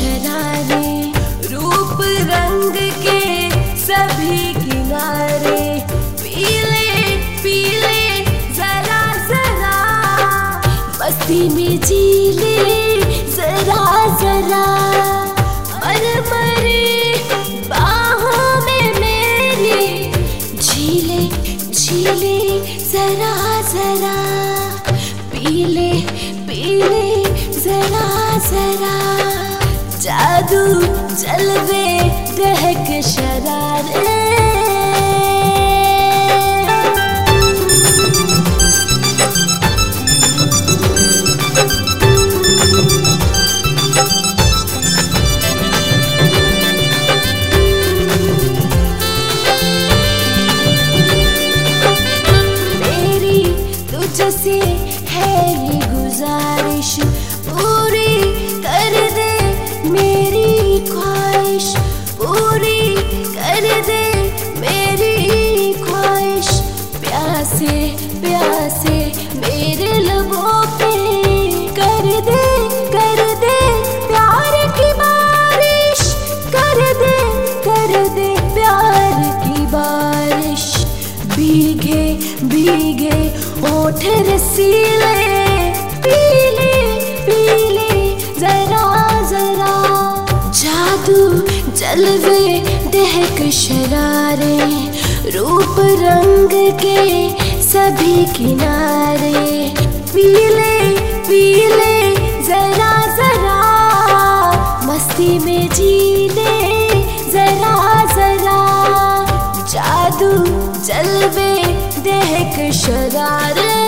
शरारे, रूप रंग के सभी किनारे, पीले पीले जरा जरा, मस्ती में जी ले जरा जरा, मरमरे बाहों में मेरी झीले झीले जरा जरा, पीले पीले जरा जरा, जादू जलवे दहक शरारे। तुझसे है ये गुजारिश, पूरी कर दे मेरी ख्वाहिश, पूरी कर दे मेरी ख्वाहिश, प्यासे प्यासे मेरे लबों पे कर दे प्यार की बारिश, कर दे प्यार की बारिश, भीगे भीगे होठ रसीले, पीले पीले जरा जरा, जादू जलवे दहक शरारे, रूप रंग के सभी किनारे, पीले पीले जरा जरा, मस्ती में जी ले जरा जरा, जादू जलवे दहक शरारे।